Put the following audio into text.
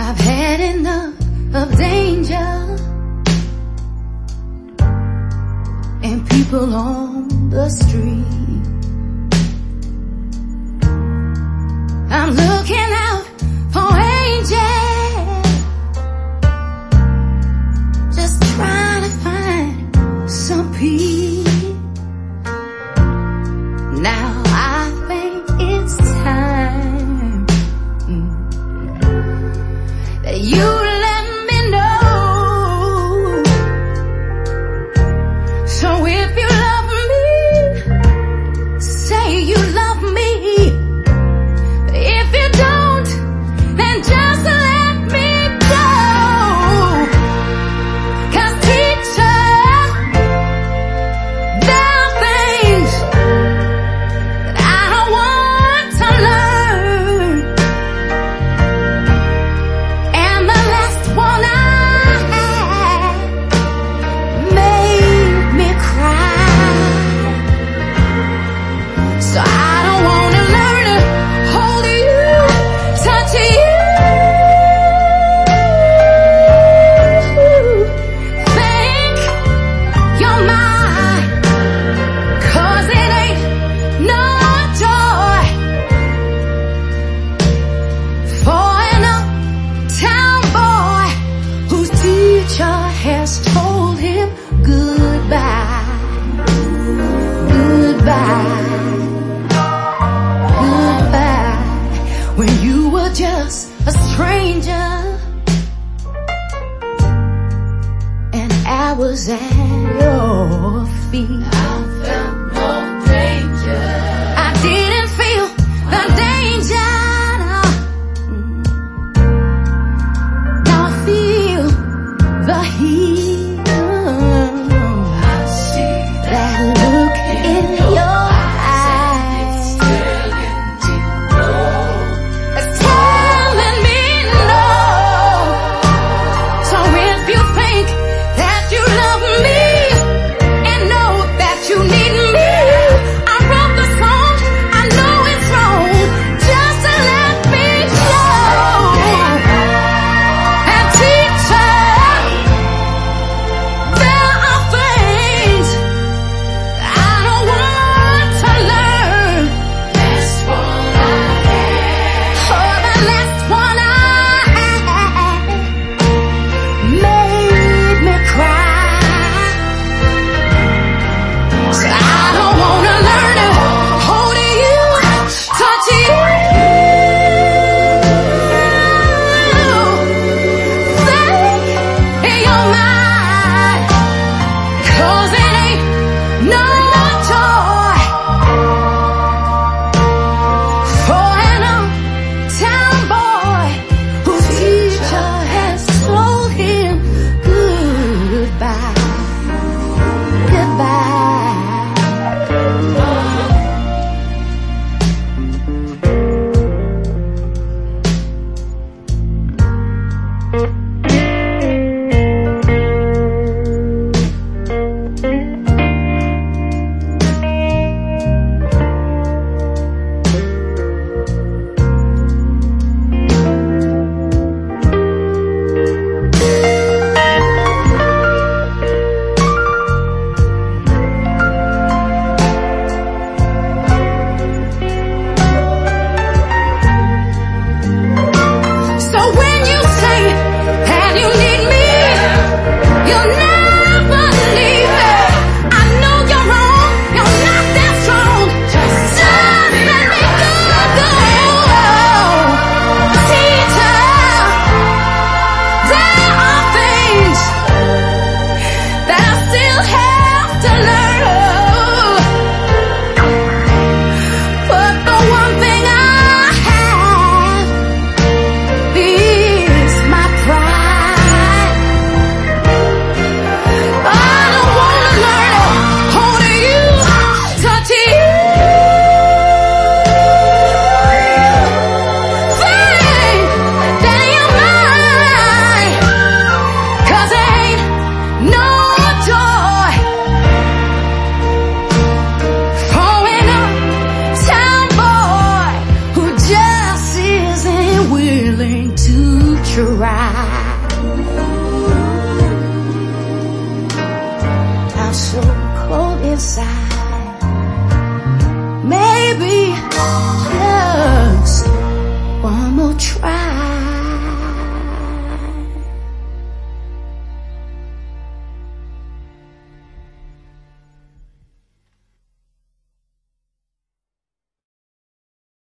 I've had enough of danger and people on the street. I'm looking out for angels, just trying to find some peace. Now I think it's time that you let me know. So if you love me, say you love me. If you don't, then just let me go. 'Cause teacher, there are things that I don't want to learn. And the last one I had made me cry. So I don't want to learn to hold you, touch you, think you're mine. 'Cause it ain't no joy for an uptown boy whose teacher has told him goodbye, goodbye, goodbye, when you were just a stranger and I was at your feet. I felt no danger. I didn't feel the danger. No. Now I feel the heat. I see that look in your eyes. It's telling me no. So if you think that you love me and know that you need me, I wrote the song, I know it's wrong, just to let me know. And teacher, there are things that I don't want to learn. Last one I had, oh, the last one I had made me cry. So I don't want to learn to hold you, touch you, think you're mine. 'Cause it ain't no joy for an uptown boy whose teacher has told him goodbye, goodbye. So when you say side. Maybe just one more try.